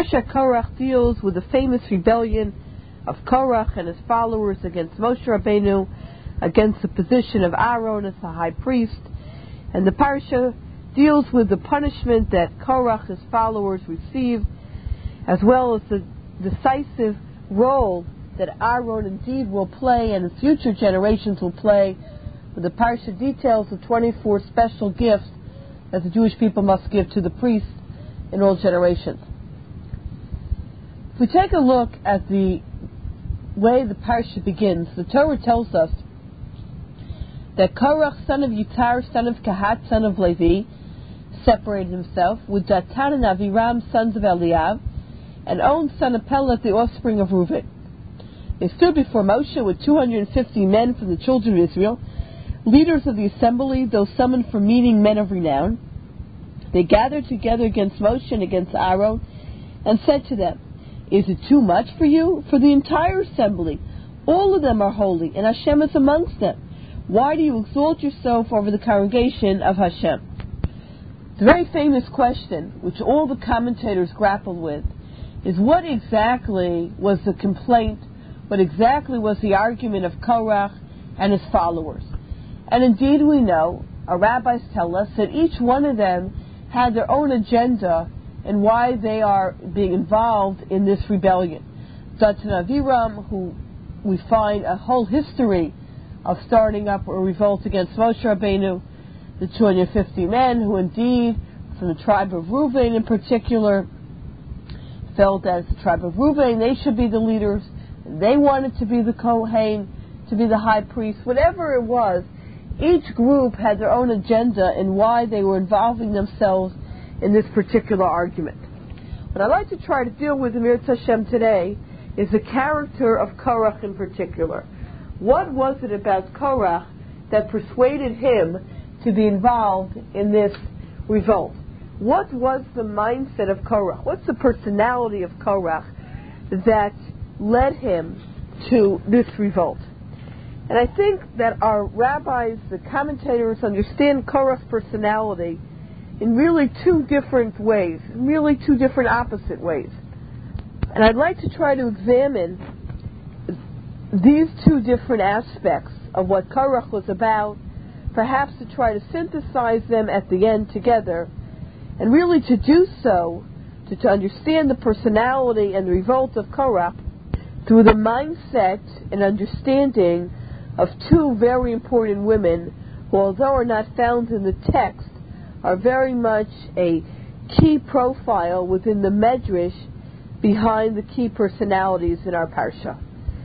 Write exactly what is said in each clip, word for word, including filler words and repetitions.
Parsha Korach deals with the famous rebellion of Korach and his followers against Moshe Rabbeinu, against the position of Aaron as the high priest. And the Parsha deals with the punishment that Korach and his followers received, as well as the decisive role that Aaron indeed will play and his future generations will play, with the Parsha details the twenty-four special gifts that the Jewish people must give to the priests in all generations. If we take a look at the way the Parsha begins, the Torah tells us that Korach, son of Yitzhar, son of Kahat, son of Levi, separated himself with Datan and Aviram, sons of Eliav, and On, son of Pelet, the offspring of Reuven. They stood before Moshe with two hundred fifty men from the children of Israel, leaders of the assembly, those summoned for meeting, men of renown. They gathered together against Moshe and against Aaron, and said to them, "Is it too much for you? For the entire assembly, all of them are holy, and Hashem is amongst them. Why do you exalt yourself over the congregation of Hashem?" The very famous question, which all the commentators grappled with, is what exactly was the complaint, what exactly was the argument of Korach and his followers. And indeed we know, our rabbis tell us, that each one of them had their own agenda and why they are being involved in this rebellion. Datan and Aviram, who we find a whole history of starting up a revolt against Moshe Rabbeinu, the two hundred fifty men who indeed, from the tribe of Reuven in particular, felt that as the tribe of Reuven, they should be the leaders, and they wanted to be the Kohen, to be the high priest. Whatever it was, each group had their own agenda and why they were involving themselves in this particular argument. What I'd like to try to deal with in Mirz Hashem today is the character of Korach in particular. What was it about Korach that persuaded him to be involved in this revolt? What was the mindset of Korach? What's the personality of Korach that led him to this revolt? And I think that our rabbis, the commentators, understand Korach's personality in really two different ways, really two different opposite ways. And I'd like to try to examine these two different aspects of what Korach was about, perhaps to try to synthesize them at the end together, and really to do so, to, to understand the personality and the revolt of Korach through the mindset and understanding of two very important women who, although are not found in the text, are very much a key profile within the Medrash behind the key personalities in our Parsha.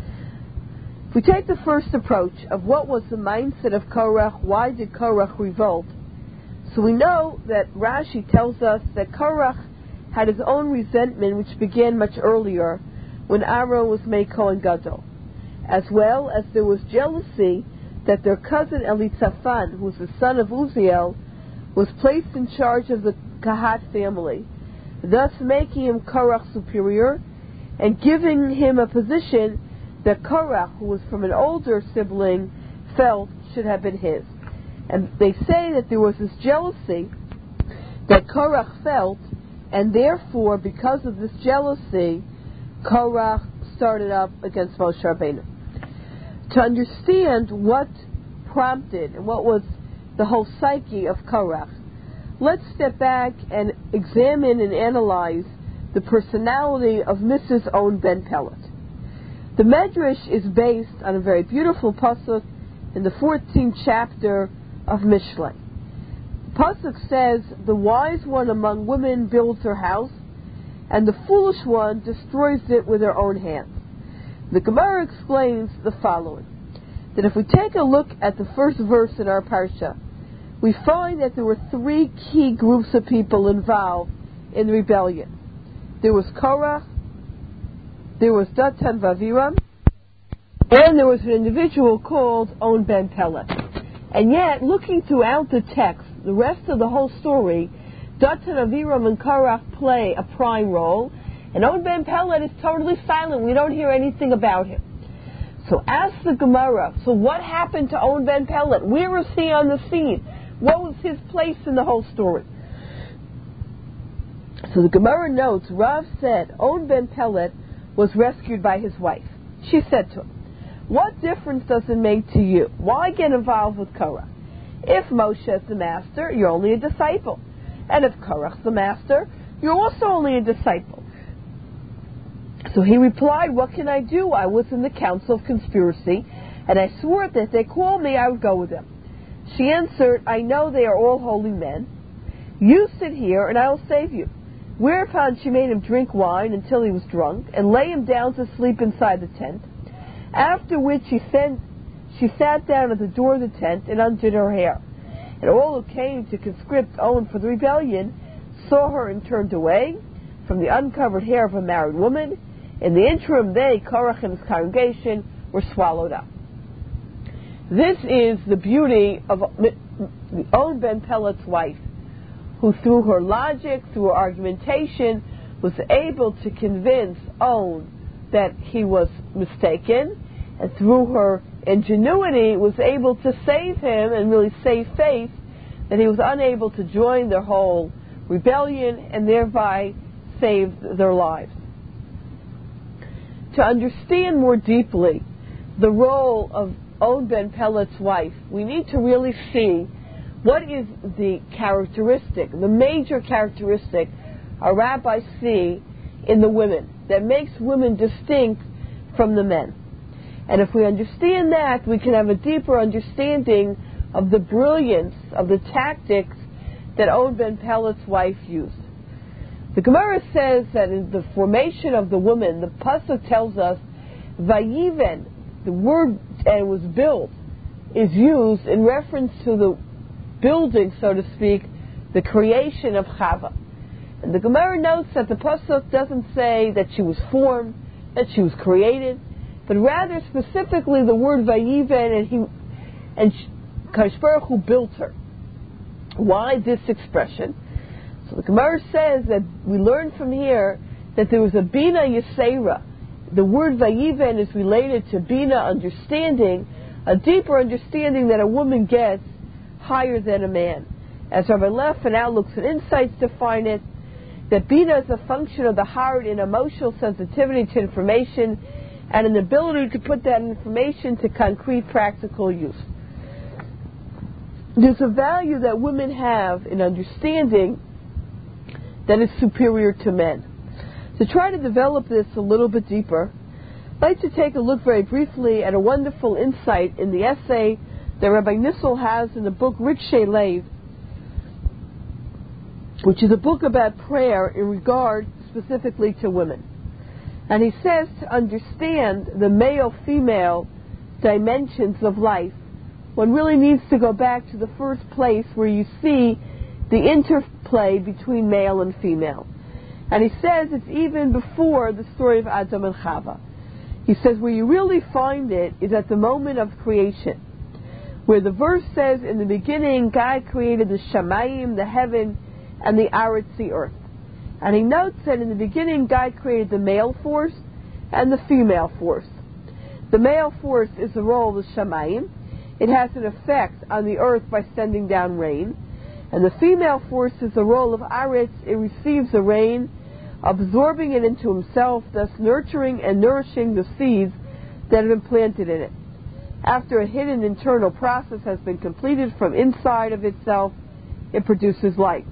If we take the first approach of what was the mindset of Korach, why did Korach revolt? So we know that Rashi tells us that Korach had his own resentment, which began much earlier when Aaron was made Kohen Gadol, as well as there was jealousy that their cousin Elitzaphan, who was the son of Uziel, was placed in charge of the Kahat family, thus making him Korach's superior and giving him a position that Korach, who was from an older sibling, felt should have been his. And they say that there was this jealousy that Korach felt, and therefore, because of this jealousy, Korach started up against Moshe Rabbeinu. To understand what prompted and what was the whole psyche of Korach, let's step back and examine and analyze the personality of Missus On ben Pelet. The Medrash is based on a very beautiful pasuk in the fourteenth chapter of Mishlei. The pasuk says, "The wise one among women builds her house, and the foolish one destroys it with her own hands." The Gemara explains the following, that if we take a look at the first verse in our Parsha, we find that there were three key groups of people involved in the rebellion. There was Korach, there was Datan Vaviram, and there was an individual called On ben Pelet. And yet, looking throughout the text, the rest of the whole story, Datan, Aviram, and Korach play a prime role, and On ben Pelet is totally silent. We don't hear anything about him. So ask the Gemara, so what happened to On ben Pelet? Where was he on the scene? What was his place in the whole story? So the Gemara notes, Rav said, On ben Pelet was rescued by his wife. She said to him, what difference does it make to you? Why get involved with Korach? If Moshe is the master, you're only a disciple. And if Korach's the master, you're also only a disciple. So he replied, what can I do? I was in the council of conspiracy, and I swore that if they called me, I would go with them. She answered, I know they are all holy men. You sit here, and I will save you. Whereupon she made him drink wine until he was drunk, and lay him down to sleep inside the tent. After which she, sent, she sat down at the door of the tent and undid her hair. And all who came to conscript Owen for the rebellion saw her and turned away from the uncovered hair of a married woman. In the interim, they, Korach and his congregation, were swallowed up. This is the beauty of Owen ben Pelet's wife, who through her logic, through her argumentation, was able to convince Owen that he was mistaken, and through her ingenuity was able to save him and really save Faith, that he was unable to join their whole rebellion and thereby save their lives. To understand more deeply the role of Owen ben Pelet's wife, we need to really see what is the characteristic, the major characteristic our rabbis see in the women that makes women distinct from the men. And if we understand that, we can have a deeper understanding of the brilliance of the tactics that Owen ben Pelet's wife used. The Gemara says that in the formation of the woman, the pasuk tells us, Vayiven, the word and was built, is used in reference to the building, so to speak, the creation of Chava. And the Gemara notes that the pasuk doesn't say that she was formed, that she was created, but rather specifically the word Vayiven, and he and Kadosh Baruch Hu built her. Why this expression? So the Gemara says that we learn from here that there was a Bina Yisera. The word Vayiven is related to Bina, understanding, a deeper understanding that a woman gets higher than a man. As Rabbi Leff and Outlooks and Insights define it, that Bina is a function of the heart in emotional sensitivity to information and an ability to put that information to concrete practical use. There's a value that women have in understanding that is superior to men. To try to develop this a little bit deeper, I'd like to take a look very briefly at a wonderful insight in the essay that Rabbi Nissel has in the book Rikshei Lev, which is a book about prayer in regard specifically to women. And he says to understand the male-female dimensions of life, one really needs to go back to the first place where you see the interplay between male and female. And he says it's even before the story of Adam and Chava. He says where you really find it is at the moment of creation, where the verse says, in the beginning God created the Shamayim, the heaven, and the Aretz, the earth. And he notes that in the beginning God created the male force and the female force. The male force is the role of the Shamayim. It has an effect on the earth by sending down rain. And the female force is the role of Aretz. It receives the rain, absorbing it into himself, thus nurturing and nourishing the seeds that have been planted in it. After a hidden internal process has been completed from inside of itself, it produces light.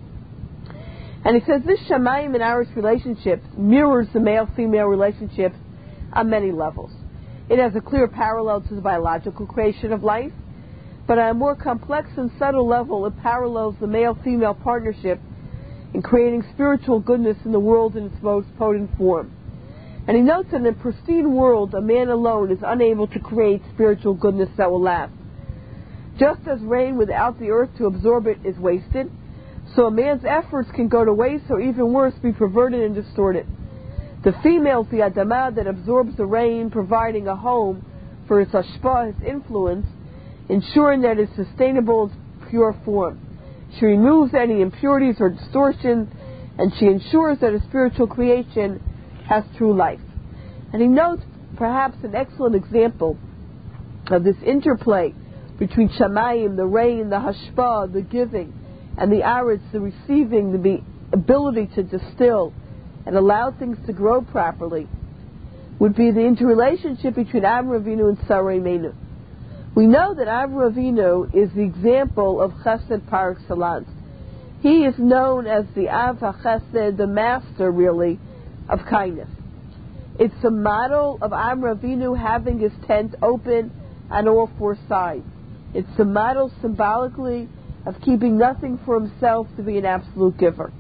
And he says this Shamayim and Aretz relationship mirrors the male-female relationships on many levels. It has a clear parallel to the biological creation of life, but on a more complex and subtle level, it parallels the male-female partnership in creating spiritual goodness in the world in its most potent form. And he notes that in a pristine world, a man alone is unable to create spiritual goodness that will last. Just as rain without the earth to absorb it is wasted, so a man's efforts can go to waste, or even worse, be perverted and distorted. The female is the Adamah that absorbs the rain, providing a home for its hashpah, its influence, ensuring that it is sustainable in pure form. She removes any impurities or distortions, and she ensures that a spiritual creation has true life. And he notes perhaps an excellent example of this interplay between Shamayim, the rain, the hashpah, the giving, and the Aretz, the receiving, the, be, ability to distill and allow things to grow properly would be the interrelationship between Avraham Avinu and Sarah Imeinu. We know that Avraham Avinu is the example of Chesed par excellence. He is known as the Av HaChesed, the master, really, of kindness. It's a model of Avraham Avinu having his tent open on all four sides. It's a model symbolically of keeping nothing for himself, to be an absolute giver.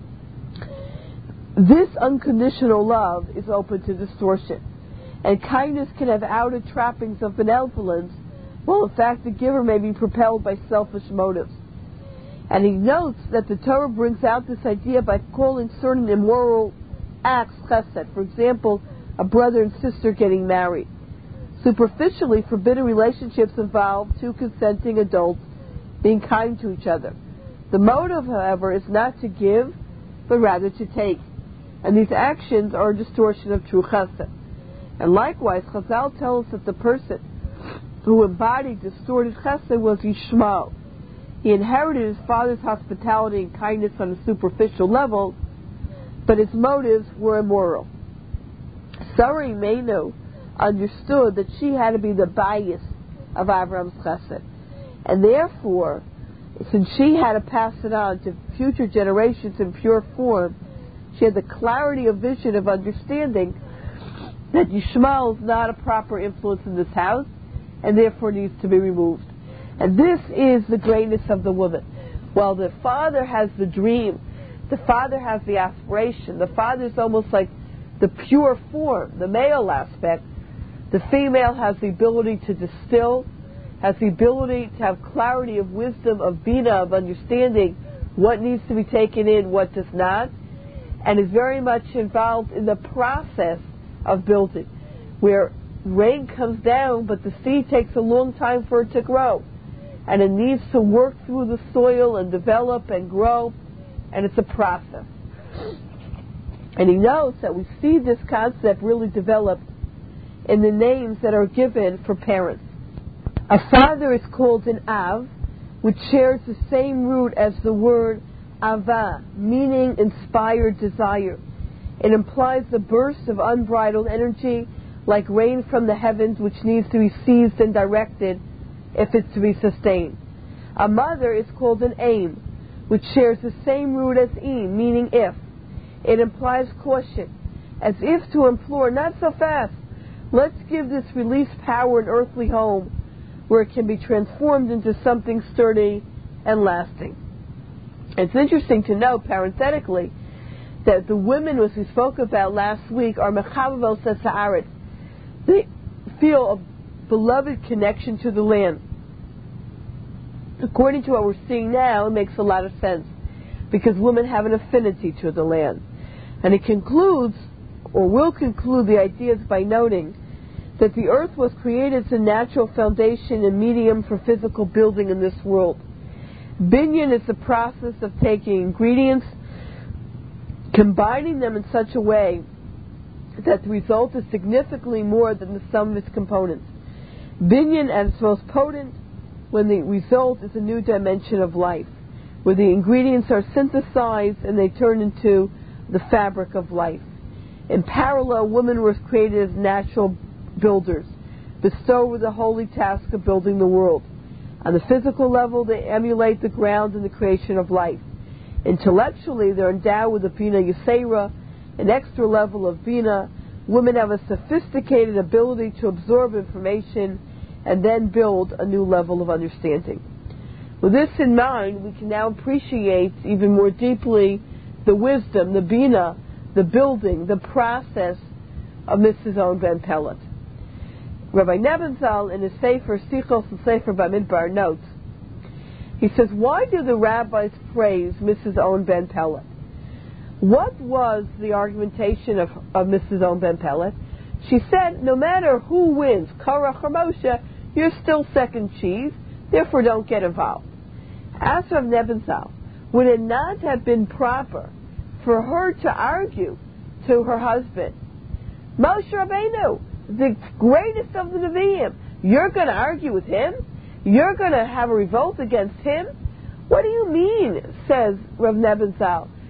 This unconditional love is open to distortion, and kindness can have outer trappings of benevolence, while in fact the giver may be propelled by selfish motives. And he notes that the Torah brings out this idea by calling certain immoral acts chesed. For example, a brother and sister getting married. Superficially, forbidden relationships involve two consenting adults being kind to each other. The motive, however, is not to give, but rather to take. And these actions are a distortion of true chesed. And likewise, Chazal tells us that the person who embodied distorted chesed was Yishmael. He inherited his father's hospitality and kindness on a superficial level, but his motives were immoral. Sarah Imeinu understood that she had to be the bias of Avram's chesed, and therefore, since she had to pass it on to future generations in pure form, she had the clarity of vision of understanding that Yishmael is not a proper influence in this house, and therefore needs to be removed. And this is the greatness of the woman. While the father has the dream, the father has the aspiration, the father is almost like the pure form, the male aspect, the female has the ability to distill, has the ability to have clarity of wisdom, of bina, of understanding what needs to be taken in, what does not, and is very much involved in the process of building, where rain comes down, but the seed takes a long time for it to grow. And it needs to work through the soil and develop and grow, and it's a process. And he knows that we see this concept really developed in the names that are given for parents. A father is called an Av, which shares the same root as the word Ava, meaning inspired desire. It implies the burst of unbridled energy, like rain from the heavens, which needs to be seized and directed if it's to be sustained. A mother is called an Aim, which shares the same root as Im, meaning if. It implies caution, as if to implore, not so fast. Let's give this released power an earthly home, where it can be transformed into something sturdy and lasting. It's interesting to note, parenthetically, that the women, as we spoke about last week, are mechavavos sa'aret. They feel a beloved connection to the land. According to what we're seeing now, it makes a lot of sense, because women have an affinity to the land. And it concludes, or will conclude the ideas by noting that the earth was created as a natural foundation and medium for physical building in this world. Binyan is the process of taking ingredients, combining them in such a way that the result is significantly more than the sum of its components. Binyan at its most potent when the result is a new dimension of life, where the ingredients are synthesized and they turn into the fabric of life. In parallel, women were created as natural builders, bestowed with the holy task of building the world. On the physical level, they emulate the ground in the creation of life. Intellectually, they're endowed with a Bina Yisera, an extra level of Bina. Women have a sophisticated ability to absorb information and then build a new level of understanding. With this in mind, we can now appreciate even more deeply the wisdom, the Bina, the building, the process of Missus Owen Ben Pellet. Rabbi Nebenzal, in his Sefer Sichos and Sefer Bamidbar, notes, he says, why do the rabbis praise Missus Owen Ben Pellet? What was the argumentation of, of Missus Owen Ben Pellet? She said, no matter who wins, Korach or Moshe, you're still second cheese, therefore don't get involved. As Rav Nebenzal, would it not have been proper for her to argue to her husband, Moshe Rabbeinu, the greatest of the Nevi'im, you're going to argue with him? You're going to have a revolt against him? What do you mean, says Rav Nebenzal,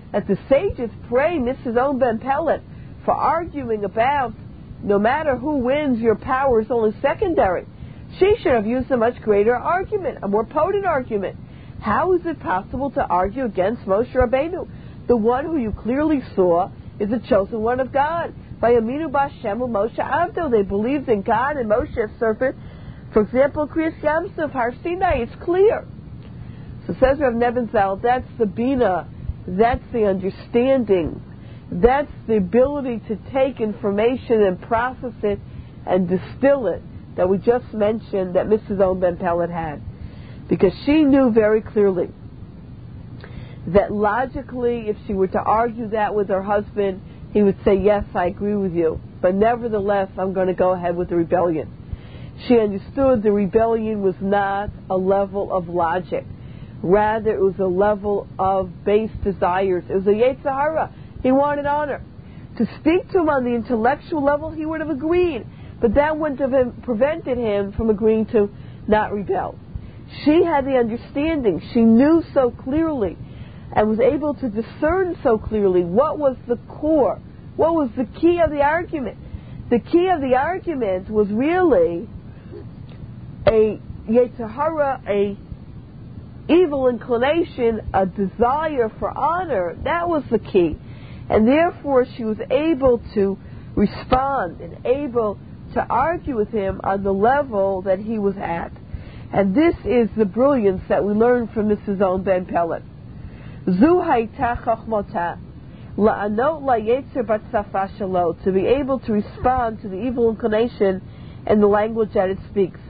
that the sages praise Missus Owen Ben Pellet for arguing about no matter who wins, your power is only secondary. She should have used a much greater argument, a more potent argument. How is it possible to argue against Moshe Rabbeinu, the one who you clearly saw is the chosen one of God? By Aminu B'Hashem Moshe Avdo, they believed in God and Moshe servant. For example, Kriyas Yamsuf, Har Sinai, it's clear. So says Rav Nebenzahl, that's the bina, that's the understanding, that's the ability to take information and process it and distill it that we just mentioned that Missus Owen Ben Pellet had. Because she knew very clearly that logically, if she were to argue that with her husband, he would say, yes, I agree with you, but nevertheless, I'm going to go ahead with the rebellion. She understood the rebellion was not a level of logic. Rather, it was a level of base desires. It was a Yetzer Hara. He wanted honor. To speak to him on the intellectual level, he would have agreed, but that wouldn't have prevented him from agreeing to not rebel. She had the understanding. She knew so clearly and was able to discern so clearly what was the core, what was the key of the argument. The key of the argument was really a Yetzer Hara, a evil inclination, a desire for honor. That was the key. And therefore she was able to respond and able to argue with him on the level that he was at. And this is the brilliance that we learn from Missus Owen Ben Pellet. Zu hayta chachmata la'anot la'yetzer batsafa shelo, to be able to respond to the evil inclination in the language that it speaks.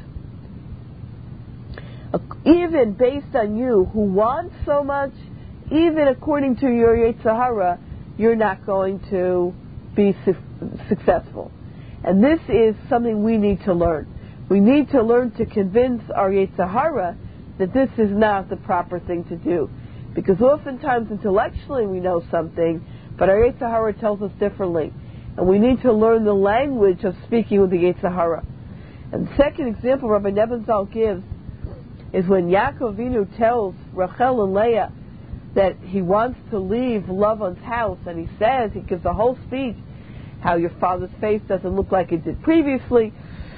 Even based on you who want so much, even according to your Yetzer Hara, you're not going to be su- successful. And this is something we need to learn. We need to learn to convince our Yetzer Hara that this is not the proper thing to do. Because oftentimes intellectually we know something, but our Yetzer Hara tells us differently. And we need to learn the language of speaking with the Yetzer Hara. And the second example Rabbi Nebenzahl gives is when Yaakov Avinu tells Rachel and Leah that he wants to leave Lavan's house, and he says, he gives a whole speech, how your father's face doesn't look like it did previously,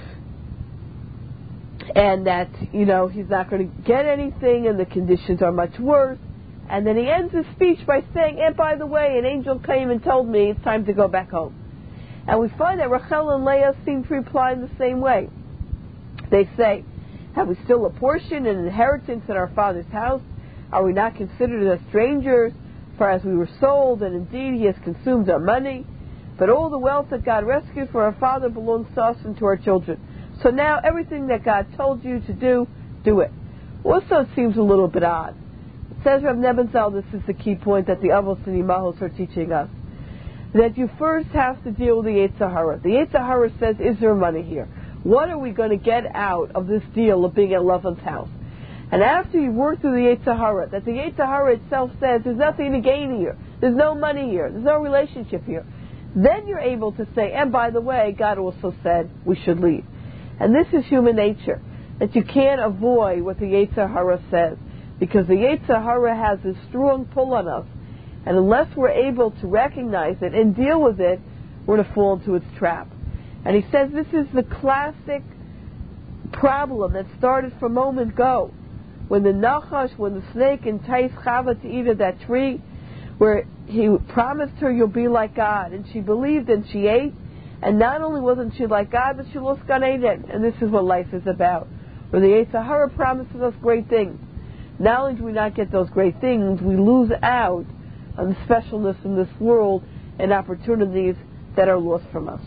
and that, you know, he's not going to get anything, and the conditions are much worse. And then he ends his speech by saying, and by the way, an angel came and told me it's time to go back home. And we find that Rachel and Leah seem to reply in the same way. They say, have we still a portion and inheritance in our father's house? Are we not considered as strangers? For as we were sold, and indeed he has consumed our money. But all the wealth that God rescued for our father belongs to us and to our children. So now everything that God told you to do, do it. Also, it seems a little bit odd. It says Rav Nebenzahl, this is the key point that the Avos and Imahos are teaching us, that you first have to deal with the Yetzer Hara. The Yetzer Hara says, is there money here? What are we going to get out of this deal of being at Lavan's house? And after you work through the Yetzer Hara, that the Yetzer Hara itself says, there's nothing to gain here, there's no money here, there's no relationship here, then you're able to say, and by the way, God also said we should leave. And this is human nature, that you can't avoid what the Yetzer Hara says, because the Yetzer Hara has a strong pull on us, and unless we're able to recognize it and deal with it, we're going to fall into its trap. And he says this is the classic problem that started from moment go, when the Nachash, when the snake enticed Chava to eat of that tree, where he promised her you'll be like God, and she believed and she ate, and not only wasn't she like God, but she lost Gan Eden. And this is what life is about, where the Yetzer Hara promises us great things. Not only do we not get those great things, we lose out on the specialness in this world and opportunities that are lost from us.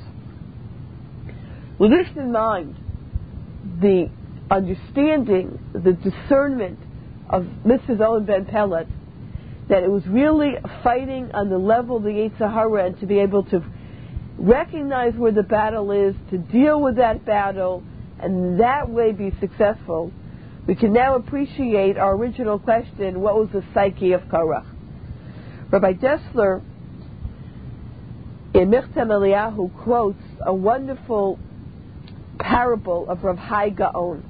With this in mind, the understanding, the discernment of Missus Owen Ben Pellet, that it was really fighting on the level of the Yetzer Hara, and to be able to recognize where the battle is, to deal with that battle, and that way be successful. We can now appreciate our original question, what was the psyche of Korach? Rabbi Dessler in Michtam Eliyahu quotes a wonderful parable of Rav Hai Gaon.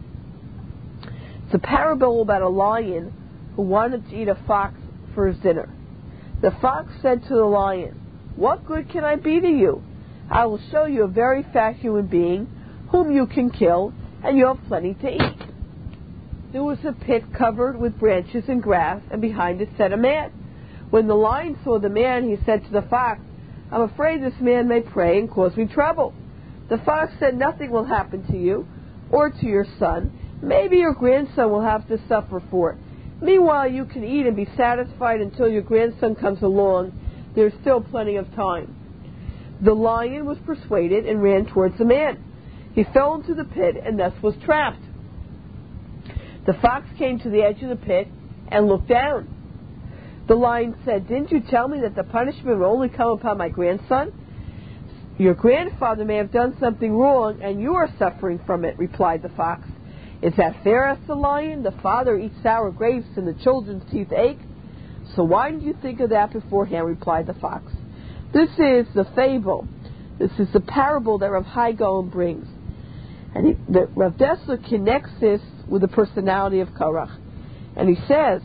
It's a parable about a lion who wanted to eat a fox for his dinner. The fox said to the lion, "What good can I be to you? I will show you a very fat human being whom you can kill, and you have plenty to eat." There was a pit covered with branches and grass, and behind it sat a man. When the lion saw the man, he said to the fox, "I'm afraid this man may prey and cause me trouble." The fox said, "Nothing will happen to you or to your son. Maybe your grandson will have to suffer for it. Meanwhile, you can eat and be satisfied until your grandson comes along. There's still plenty of time." The lion was persuaded and ran towards the man. He fell into the pit and thus was trapped. The fox came to the edge of the pit and looked down. The lion said, "Didn't you tell me that the punishment will only come upon my grandson?" "Your grandfather may have done something wrong, and you are suffering from it," replied the fox. "Is that fair?" asked the lion. "The father eats sour grapes and the children's teeth ache. So why didn't you think of that beforehand?" replied the fox. This is the fable. This is the parable that Rav Hai Gaon brings. And he, the, Rav Dessler connects this with the personality of Korach. And he says,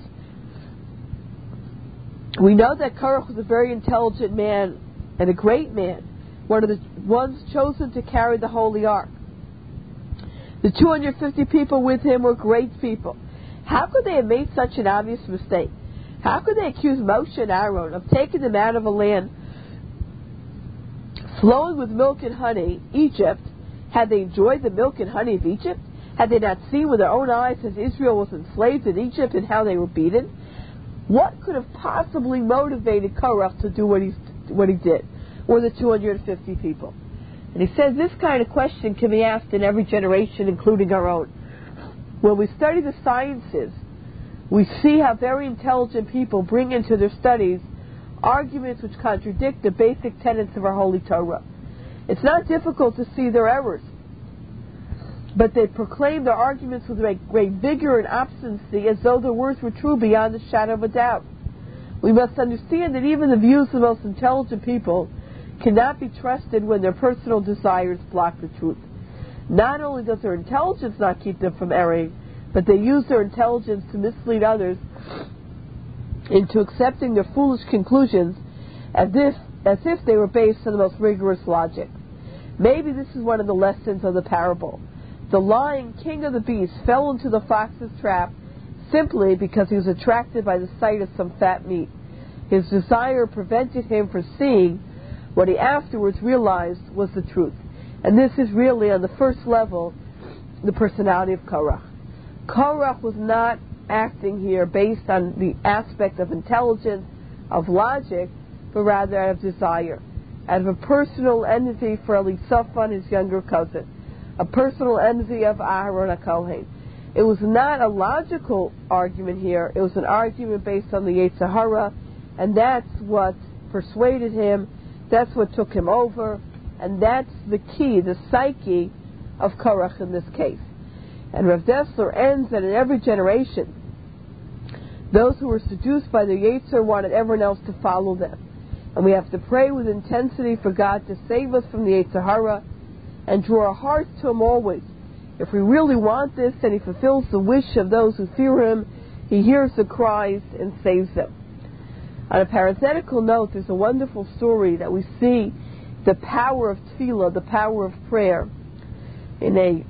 we know that Korach was a very intelligent man and a great man, one of the ones chosen to carry the Holy Ark. The two hundred fifty people with him were great people. How could they have made such an obvious mistake? How could they accuse Moshe and Aaron of taking them out of a land flowing with milk and honey, Egypt? Had they enjoyed the milk and honey of Egypt? Had they not seen with their own eyes as Israel was enslaved in Egypt and how they were beaten? What could have possibly motivated Korach to do what he, what he did? Or the two hundred fifty people? And he says this kind of question can be asked in every generation, including our own. When we study the sciences, we see how very intelligent people bring into their studies arguments which contradict the basic tenets of our Holy Torah. It's not difficult to see their errors, but they proclaim their arguments with great, great vigor and obstinacy as though their words were true beyond a shadow of a doubt. We must understand that even the views of the most intelligent people cannot be trusted when their personal desires block the truth. Not only does their intelligence not keep them from erring, but they use their intelligence to mislead others into accepting their foolish conclusions as if, as if they were based on the most rigorous logic. Maybe this is one of the lessons of the parable. The lion, king of the beasts, fell into the fox's trap simply because he was attracted by the sight of some fat meat. His desire prevented him from seeing what he afterwards realized was the truth. And this is really, on the first level, the personality of Korach. Korach was not acting here based on the aspect of intelligence, of logic, but rather out of desire, out of a personal envy for Elisaphan, his younger cousin, a personal envy of Aharon HaKohen. It was not a logical argument here, it was an argument based on the Yetzer Hara, and that's what persuaded him, that's what took him over, and that's the key, the psyche of Korach in this case. And Rav Dessler ends that in every generation, those who were seduced by the Yetzer wanted everyone else to follow them. And we have to pray with intensity for God to save us from the Yetzer Hara and draw our hearts to Him always. If we really want this, and He fulfills the wish of those who fear Him, He hears the cries and saves them. On a parenthetical note, there's a wonderful story that we see the power of tefillah, the power of prayer. In a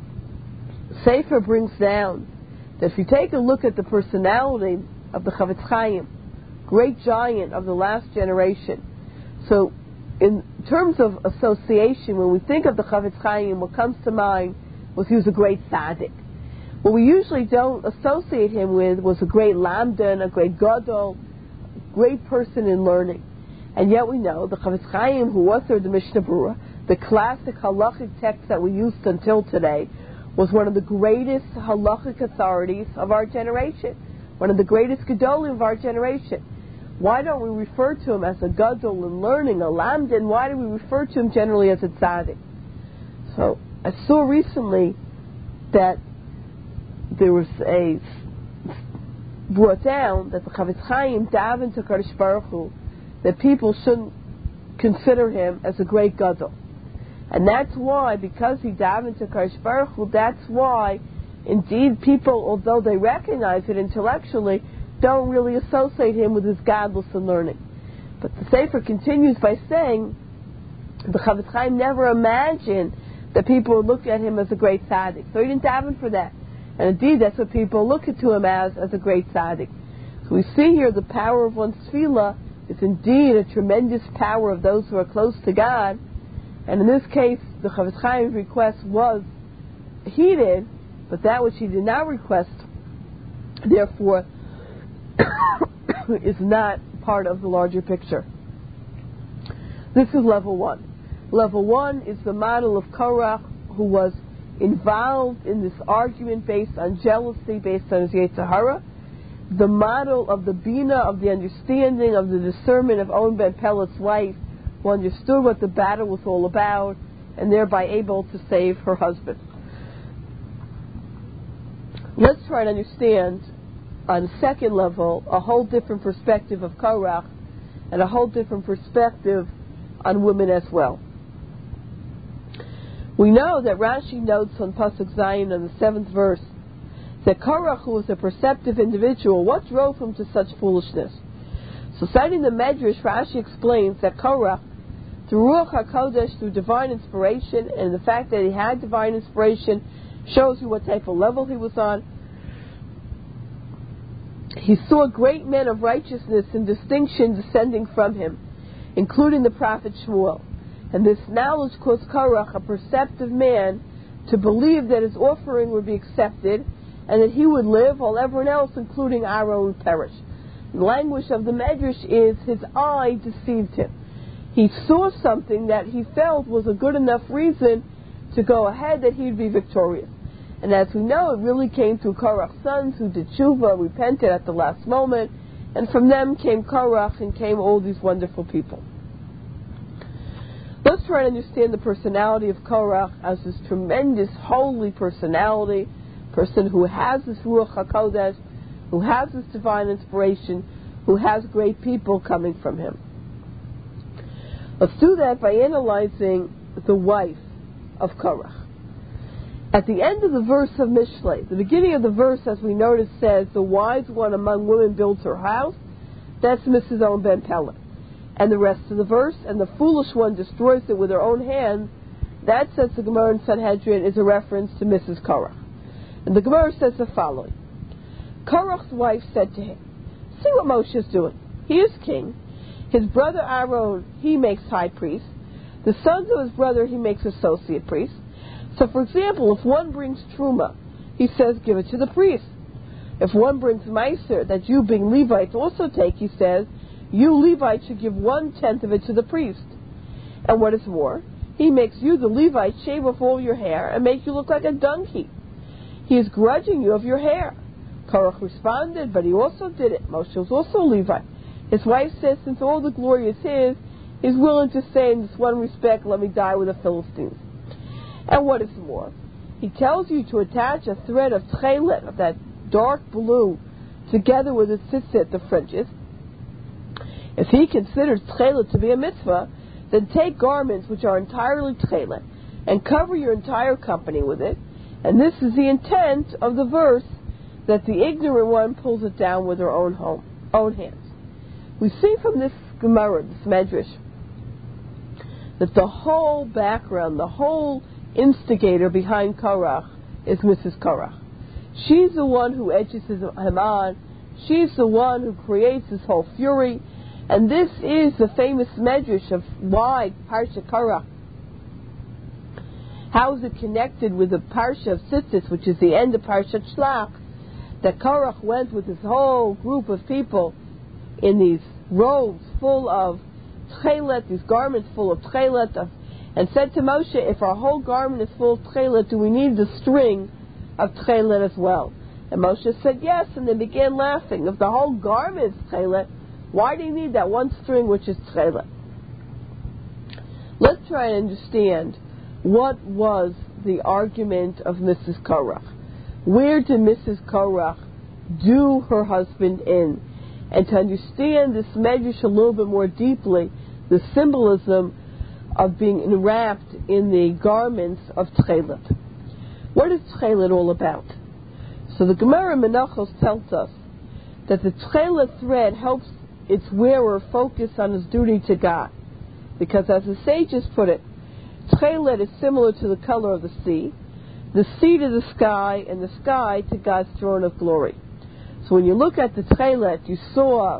Sefer brings down that if you take a look at the personality of the Chavetz Chaim, great giant of the last generation. So in terms of association, when we think of the Chavetz Chaim, what comes to mind was he was a great tzaddik. What we usually don't associate him with was a great lamdan, a great gadol, great person in learning. And yet we know the Chavetz Chaim, who authored the Mishnah Berurah, the classic halachic text that we used until today, was one of the greatest halachic authorities of our generation, one of the greatest gedolim of our generation. Why don't we refer to him as a gadol in learning, a lamdan? Why do we refer to him generally as a tzaddik? So I saw recently that there was a brought down that the Chavetz Chaim davened to Kadosh Baruch Hu that people shouldn't consider him as a great gadol. And that's why, because he davened to Kadosh Baruch Hu, that's why, indeed, people, although they recognize it intellectually, don't really associate him with his godless and learning. But the Sefer continues by saying the Chafetz Chaim never imagined that people would look at him as a great tzaddik. So he didn't daven for that. And indeed, that's what people look to him as, as a great tzaddik. So we see here the power of one's tefillah is indeed a tremendous power of those who are close to God. And in this case, the Chafetz Chaim's request was heeded, but that which he did not request, therefore, is not part of the larger picture. This is level one. Level one is the model of Korach, who was involved in this argument based on jealousy, based on his Yetzer Hara. The model of the Bina, of the understanding, of the discernment of On ben Pelet's wife, who understood what the battle was all about, and thereby able to save her husband. Let's try to understand, on a second level, a whole different perspective of Korach, and a whole different perspective on women as well. We know that Rashi notes on Pasuk Zayin in the seventh verse that Korach, who was a perceptive individual, what drove him to such foolishness? So citing the Medrash, Rashi explains that Korach, through Ruach HaKodesh, through divine inspiration, and the fact that he had divine inspiration shows you what type of level he was on. He saw great men of righteousness and distinction descending from him, including the prophet Shmuel. And this knowledge caused Korach, a perceptive man, to believe that his offering would be accepted and that he would live while everyone else, including Aaron, would perish. The language of the Medrash is his eye deceived him. He saw something that he felt was a good enough reason to go ahead that he'd be victorious. And as we know, it really came through Korach's sons who did tshuva, repented at the last moment, and from them came Korach and came all these wonderful people. Let's try to understand the personality of Korach as this tremendous holy personality, person who has this Ruach HaKodesh, who has this divine inspiration, who has great people coming from him. Let's do that by analyzing the wife of Korach. At the end of the verse of Mishlei, the beginning of the verse, as we noticed, says, the wise one among women builds her house. That's Missus On ben Pelet. And the rest of the verse, and the foolish one destroys it with her own hands, that, says the Gemara in Sanhedrin, is a reference to Missus Korach. And the Gemara says the following. Korach's wife said to him, see what Moshe is doing. He is king. His brother Aaron, he makes high priest. The sons of his brother, he makes associate priest. So, for example, if one brings truma, he says, give it to the priest. If one brings meiser, that you being Levites also take, he says, you Levites should give one-tenth of it to the priest. And what is more, he makes you, the Levite, shave off all your hair and make you look like a dung heap. He is grudging you of your hair. Korach responded, but he also did it. Moshe was also a Levite. His wife says, since all the glory is his, he's willing to say in this one respect, let me die with the Philistines. And what is more, he tells you to attach a thread of tchelet, of that dark blue, together with the tzitzit, the fringes. If he considers tchelet to be a mitzvah, then take garments which are entirely tchelet and cover your entire company with it. And this is the intent of the verse, that the ignorant one pulls it down with her own home, own hands. We see from this Gemara, this Medrash, that the whole background, the whole instigator behind Korach is Missus Korach. She's the one who edges him on. She's the one who creates this whole fury. And this is the famous Medrash of why Parsha Korach. How is it connected with the Parsha of Tzitzis, which is the end of Parshat Shlach, that Korach went with his whole group of people in these robes full of tchelet, these garments full of tchelet, of, and said to Moshe, if our whole garment is full of tchelet, do we need the string of tchelet as well? And Moshe said yes, and they began laughing. If the whole garment is tchelet, why do you need that one string which is tchelet? Let's try and understand what was the argument of Missus Korach. Where did Missus Korach do her husband in? And to understand this Medrash a little bit more deeply, the symbolism of being enwrapped in the garments of tchelet. What is tchelet all about? So the Gemara in Menachos tells us that the tchelet thread helps it's where we're focused on his duty to God. Because as the sages put it, Tchelet is similar to the color of the sea, the sea to the sky, and the sky to God's throne of glory. So when you look at the Tchelet, you saw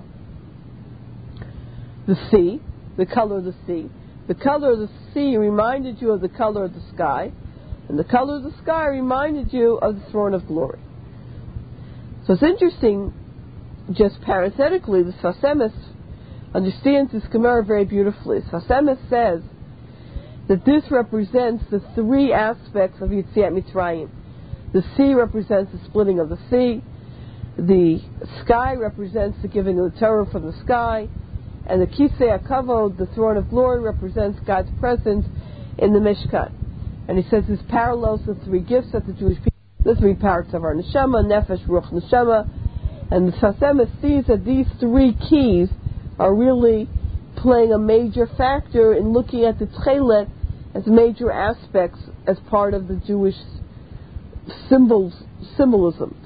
the sea, the color of the sea. The color of the sea reminded you of the color of the sky, and the color of the sky reminded you of the throne of glory. So it's interesting, just parenthetically, the Sfas Emes understands this Gemara very beautifully. Sfas Emes says that this represents the three aspects of Yetziat Mitzrayim. The sea represents the splitting of the sea, the sky represents the giving of the Torah from the sky, and the Kisei HaKavod, the throne of glory, represents God's presence in the Mishkan. And he says this parallels the three gifts that the Jewish people, the three parts of our Neshama, Nefesh, Ruach, Neshama. And the Sfas Emes sees that these three keys are really playing a major factor in looking at the Tchelet as major aspects as part of the Jewish symbols, symbolism.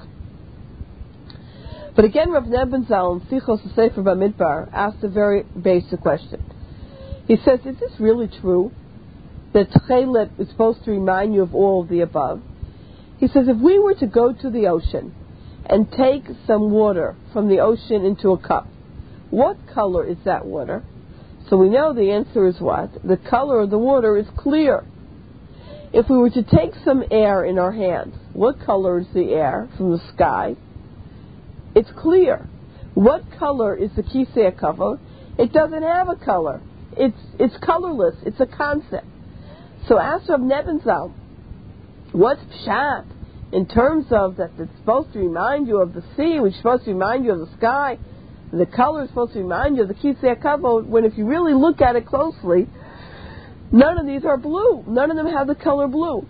But again, Rav Nebenzahl in Sichos Sefer Bamidbar asked a very basic question. He says, is this really true that Tchelet is supposed to remind you of all of the above? He says, if we were to go to the ocean and take some water from the ocean into a cup, what color is that water? So we know the answer is what? The color of the water is clear. If we were to take some air in our hands, what color is the air from the sky? It's clear. What color is the Kisei HaKavod? It doesn't have a color. It's it's colorless. It's a concept. So ask Rav Nebenzahl, what's pshat in terms of that it's supposed to remind you of the sea, which is supposed to remind you of the sky, the color is supposed to remind you of the Kisei HaKavod, when if you really look at it closely, none of these are blue. None of them have the color blue.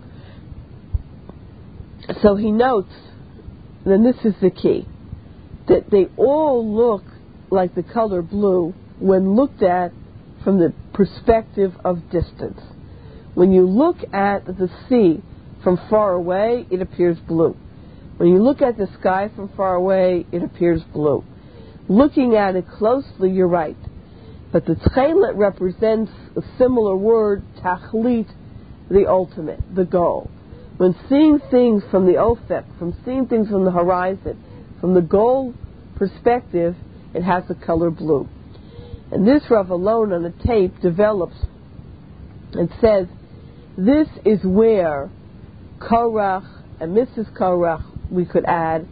So he notes, then this is the key, that they all look like the color blue when looked at from the perspective of distance. When you look at the sea from far away, it appears blue. When you look at the sky from far away, it appears blue. Looking at it closely, you're right. But the Tchelet represents a similar word, tachlit, the ultimate, the goal. When seeing things from the ofek, from seeing things from the horizon, from the goal perspective, it has the color blue. And this Rav alone on a tape develops and says, this is where Korach and Missus Korach, we could add,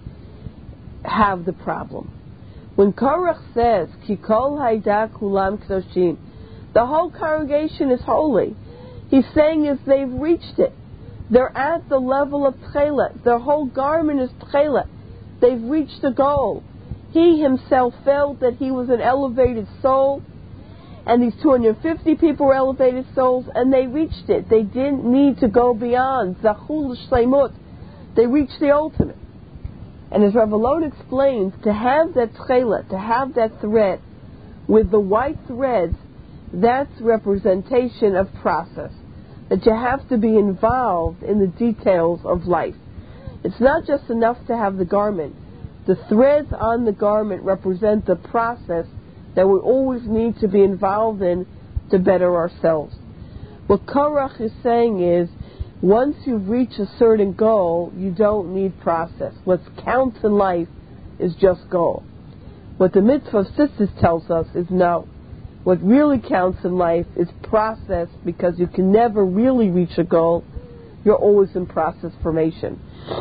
have the problem. When Korach says, Ki kol hayda kulam kedoshim, the whole congregation is holy, he's saying is they've reached it. They're at the level of Tchelet. Their whole garment is Tchelet. They've reached the goal. He himself felt that he was an elevated soul, and these two hundred fifty people were elevated souls, and they reached it. They didn't need to go beyond. Zachul Shleimut. They reached the ultimate. And as Rav Alon explains, to have that tchelet, to have that thread with the white threads, that's representation of process. That you have to be involved in the details of life. It's not just enough to have the garment. The threads on the garment represent the process that we always need to be involved in to better ourselves. What Korach is saying is, once you've reached a certain goal, you don't need process. What counts in life is just goal. What the mitzvah of sisters tells us is no. What really counts in life is process, because you can never really reach a goal. You're always in process formation.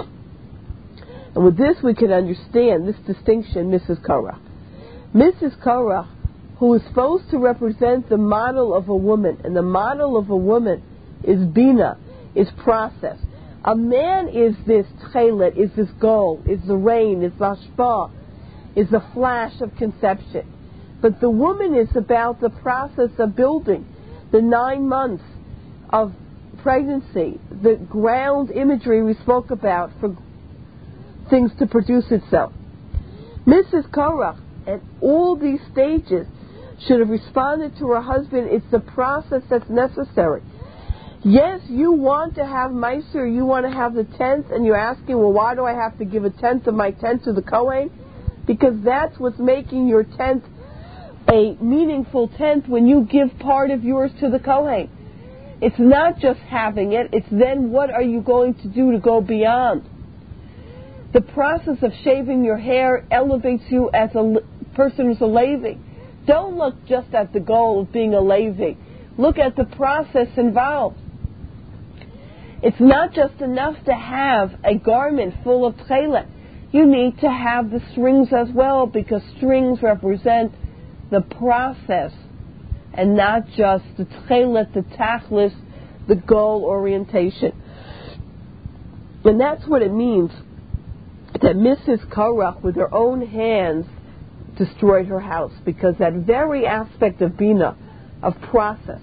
And with this we can understand this distinction, Missus Korach. Missus Korach, who is supposed to represent the model of a woman, and the model of a woman is Bina, is process. A man is this tchelet, is this goal, is the rain, is the hashpah, is the flash of conception. But the woman is about the process of building, the nine months of pregnancy, the ground imagery we spoke about for things to produce itself. Missus Korach, at all these stages, should have responded to her husband, it's the process that's necessary. Yes, you want to have Meiser, you want to have the tenth, and you're asking, well, why do I have to give a tenth of my tenth to the Kohen? Because that's what's making your tenth a meaningful tenth when you give part of yours to the Kohen. It's not just having it, it's then what are you going to do to go beyond. The process of shaving your hair elevates you as a person who's a Levi. Don't look just at the goal of being a Levi. Look at the process involved. It's not just enough to have a garment full of tchelet. You need to have the strings as well, because strings represent the process and not just the tchelet, the tachlis, the goal orientation. And that's what it means that Missus Korach, with her own hands, destroyed her house, because that very aspect of Bina, of process,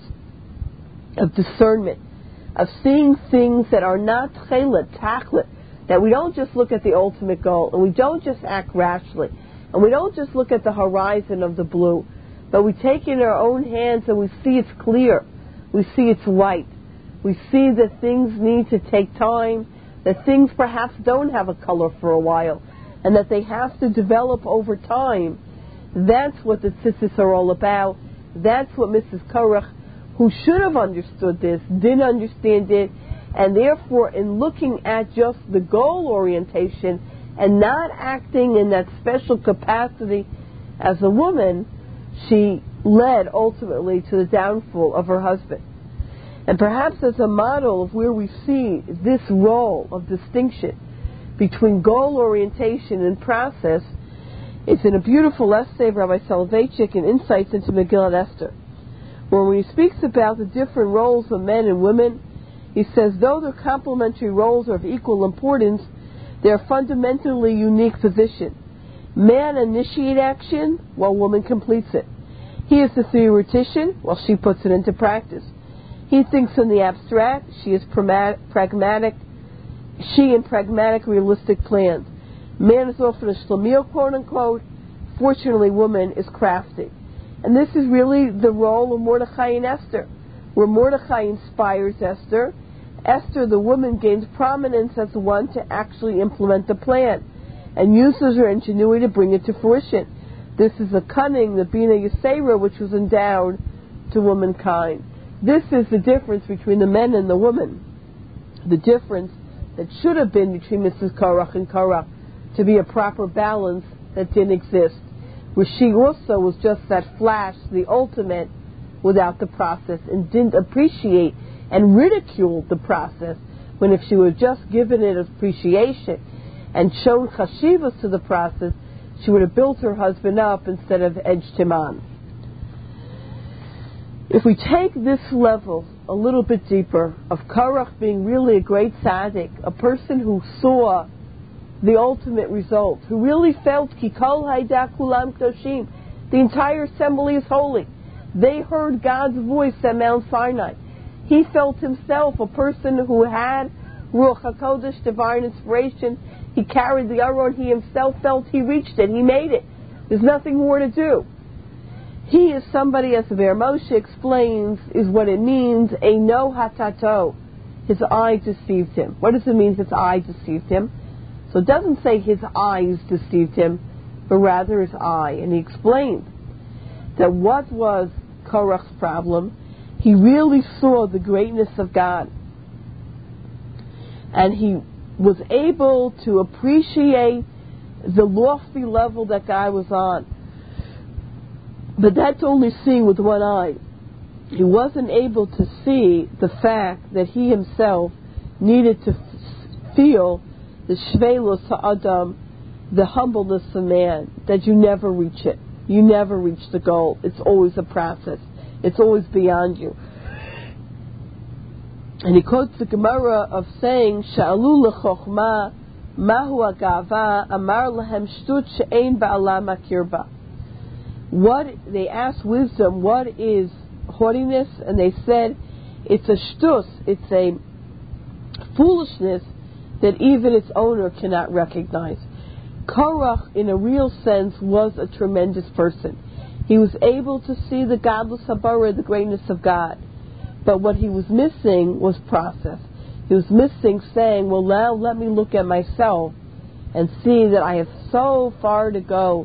of discernment, of seeing things that are not tchelet, tachlit, that we don't just look at the ultimate goal, and we don't just act rashly, and we don't just look at the horizon of the blue, but we take it in our own hands and we see it's clear, we see it's light, we see that things need to take time, that things perhaps don't have a color for a while, and that they have to develop over time. That's what the tzitzis are all about. That's what Missus Korach, who should have understood this, didn't understand it, and therefore in looking at just the goal orientation and not acting in that special capacity as a woman, she led ultimately to the downfall of her husband. And perhaps as a model of where we see this role of distinction between goal orientation and process, it's in a beautiful essay of Rabbi Soloveitchik in Insights into Megillat Esther, where when he speaks about the different roles of men and women, he says, though their complementary roles are of equal importance, they are fundamentally unique positions. Man initiates action while woman completes it. He is the theoretician while she puts it into practice. He thinks in the abstract, she is pragmatic, she in pragmatic, realistic plans. Man is often a shlemiel, quote unquote. Fortunately, woman is crafty. And this is really the role of Mordechai and Esther, where Mordechai inspires Esther. Esther, the woman, gains prominence as the one to actually implement the plan and uses her ingenuity to bring it to fruition. This is the cunning, the Bina Yisera, which was endowed to womankind. This is the difference between the men and the women. The difference that should have been between Missus Korach and Korach, to be a proper balance that didn't exist, where she also was just that flash, the ultimate, without the process, and didn't appreciate and ridiculed the process, when if she would just given it appreciation and shown chashivas to the process, she would have built her husband up instead of edged him on. If we take this level a little bit deeper, of Korach being really a great tzaddik, a person who saw the ultimate result, who really felt ki kol haida kulam kdoshim, the entire assembly is holy. They heard God's voice at Mount Sinai. He felt himself a person who had Ruach HaKodesh, divine inspiration. He carried the Aron. He himself felt he reached it. He made it. There's nothing more to do. He is somebody, as the Be'er Moshe explains, is what it means, Eino hatato. His eye deceived him. What does it mean his eye deceived him? So it doesn't say his eyes deceived him, but rather his eye. And he explained that what was Korach's problem? He really saw the greatness of God. And he was able to appreciate the lofty level that God was on. But that's only seeing with one eye. He wasn't able to see the fact that he himself needed to f- feel the shvelos ha'adam, the humbleness of man, that you never reach it. You never reach the goal. It's always a process. It's always beyond you. And he quotes the Gemara of saying, Sha'alu lechochma, mahu agava, amar lahem shtut she'ein ba'ala makir ba. What, they asked wisdom, what is haughtiness? And they said, it's a shtus, it's a foolishness that even its owner cannot recognize. Korach, in a real sense, was a tremendous person. He was able to see the godless habara, the greatness of God. But what he was missing was process. He was missing saying, well, now let me look at myself and see that I have so far to go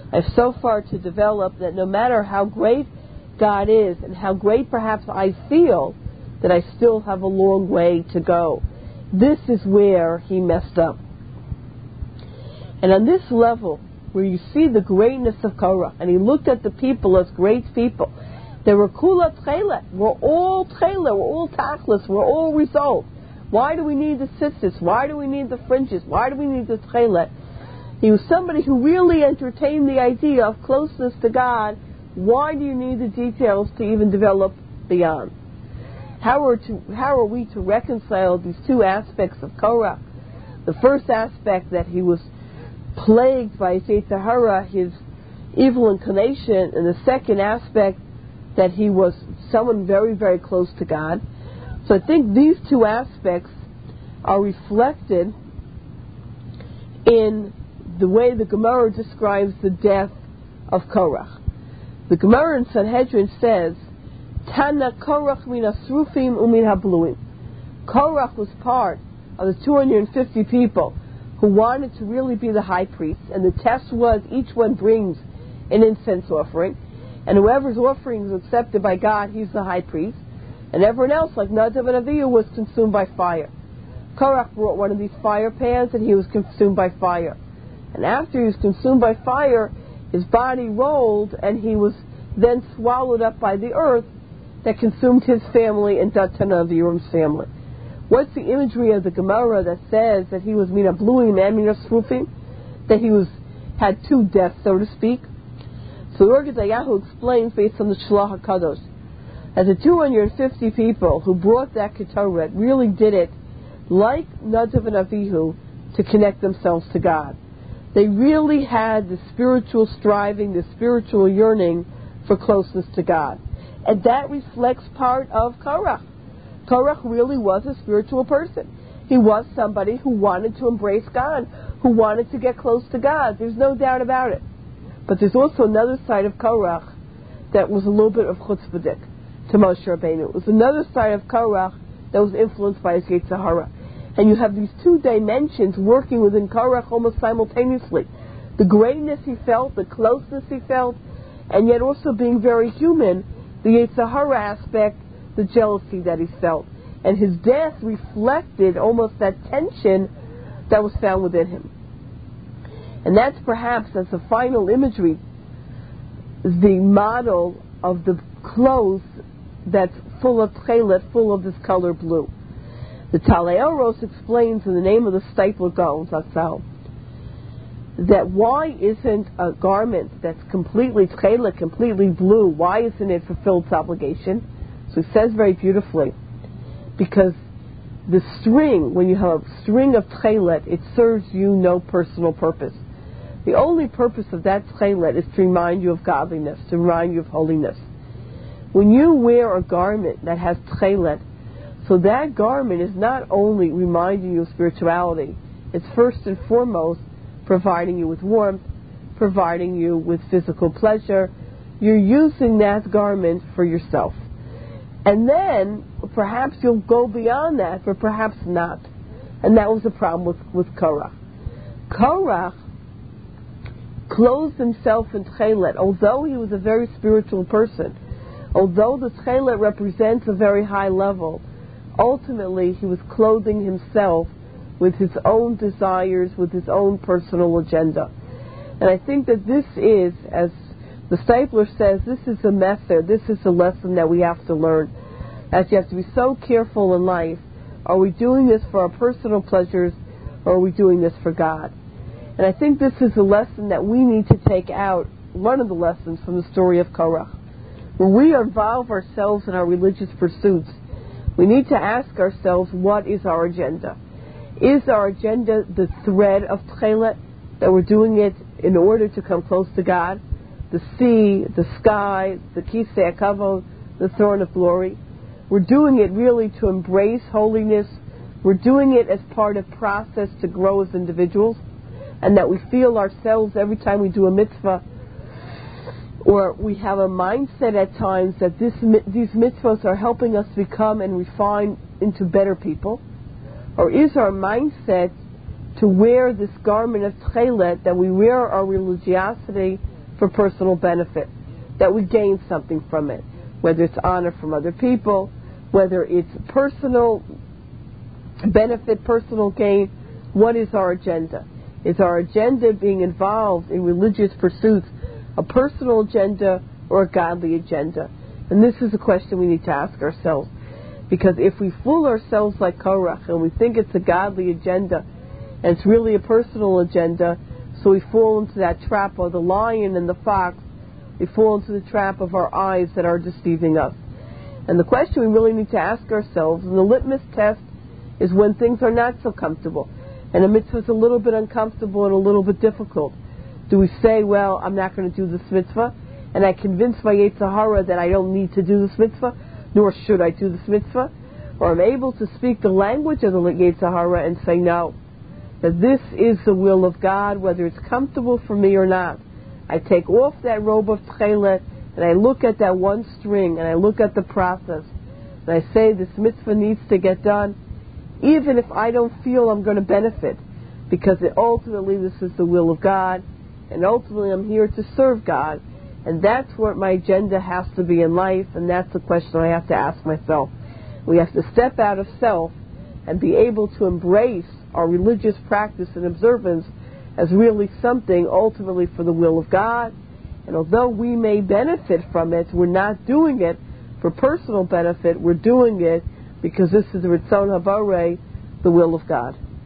I have so far to develop that no matter how great God is and how great perhaps I feel, that I still have a long way to go. This is where he messed up. And on this level, where you see the greatness of Korach, and he looked at the people as great people, they were kula tchelet, we're all tchelet, we're all tachlis, we're all result. Why do we need the tzitzis? Why do we need the fringes? Why do we need the tchelet? He was somebody who really entertained the idea of closeness to God. Why do you need the details to even develop beyond? How are, to, how are we to reconcile these two aspects of Korach? The first aspect, that he was plagued by his Yetzer Hara, his evil inclination, and the second aspect, that he was someone very, very close to God. So I think these two aspects are reflected in the way the Gemara describes the death of Korach. The Gemara in Sanhedrin says, Tana Korach min asrufim umin habluim. Korach was part of the two hundred fifty people who wanted to really be the high priest, and the test was each one brings an incense offering, and whoever's offering is accepted by God, he's the high priest, and everyone else, like Nadav and Avihu, was consumed by fire. Korach brought one of these fire pans, and he was consumed by fire. And after he was consumed by fire, his body rolled, and he was then swallowed up by the earth that consumed his family and Datan and Avihu's family. What's the imagery of the Gemara that says that he was mina bluim and mina srufim? That he was had two deaths, so to speak? So the Orgat Yahu explains, based on the Shlach HaKadosh, that the two hundred fifty people who brought that Ketoret really did it like Nadav and Avihu to connect themselves to God. They really had the spiritual striving, the spiritual yearning for closeness to God. And that reflects part of Korach. Korach really was a spiritual person. He was somebody who wanted to embrace God, who wanted to get close to God. There's no doubt about it. But there's also another side of Korach that was a little bit of chutzpahdik to Moshe Rabbeinu. It was another side of Korach that was influenced by his Yetzer Hara. And you have these two dimensions working within Korach almost simultaneously. The greatness he felt, the closeness he felt, and yet also being very human, the Yetzer Hara aspect, the jealousy that he felt. And his death reflected almost that tension that was found within him. And that's perhaps, as a final imagery, the model of the clothes that's full of tchelet, full of this color blue. The Talei Oros explains in the name of the Steipler Gaon, Zatzal, that why isn't a garment that's completely tchelet, completely blue, why isn't it fulfilled its obligation? So he says very beautifully, because the string, when you have a string of tchelet, it serves you no personal purpose. The only purpose of that tchelet is to remind you of godliness, to remind you of holiness. When you wear a garment that has tchelet, so that garment is not only reminding you of spirituality, it's first and foremost providing you with warmth, providing you with physical pleasure. You're using that garment for yourself. And then, perhaps you'll go beyond that, but perhaps not. And that was the problem with, with Korach. Korach clothed himself in tchelet, although he was a very spiritual person, although the tchelet represents a very high level, ultimately he was clothing himself with his own desires, with his own personal agenda. And I think that this is, as the Steipler says, this is a method, this is a lesson that we have to learn. As you have to be so careful in life, are we doing this for our personal pleasures, or are we doing this for God? And I think this is a lesson that we need to take out, one of the lessons from the story of Korach. When we involve ourselves in our religious pursuits, we need to ask ourselves, what is our agenda? Is our agenda the thread of tchelet, that we're doing it in order to come close to God? The sea, the sky, the kisei hakavod, the throne of glory. We're doing it really to embrace holiness. We're doing it as part of process to grow as individuals, and that we feel ourselves every time we do a mitzvah, or we have a mindset at times that this, these mitzvahs are helping us become and refine into better people. Or is our mindset to wear this garment of tchelet, that we wear our religiosity for personal benefit, that we gain something from it, whether it's honor from other people, whether it's personal benefit, personal gain. What is our agenda? Is our agenda being involved in religious pursuits a personal agenda or a godly agenda? And this is a question we need to ask ourselves. Because if we fool ourselves like Korach and we think it's a godly agenda and it's really a personal agenda, so we fall into that trap of the lion and the fox, we fall into the trap of our eyes that are deceiving us. And the question we really need to ask ourselves, and the litmus test, is when things are not so comfortable and a mitzvah is a little bit uncomfortable and a little bit difficult. Do we say, well, I'm not going to do this mitzvah, and I convince my Yetzer Hara that I don't need to do this mitzvah, nor should I do this mitzvah? Or I'm able to speak the language of the Yetzer Hara and say, no, that this is the will of God, whether it's comfortable for me or not. I take off that robe of tchelet, and I look at that one string, and I look at the process, and I say this mitzvah needs to get done, even if I don't feel I'm going to benefit, because it, ultimately this is the will of God, and ultimately I'm here to serve God, and that's what my agenda has to be in life, and that's the question I have to ask myself. We have to step out of self and be able to embrace our religious practice and observance as really something ultimately for the will of God. And although we may benefit from it, we're not doing it for personal benefit. We're doing it because this is the Ritzon HaBorei, the will of God.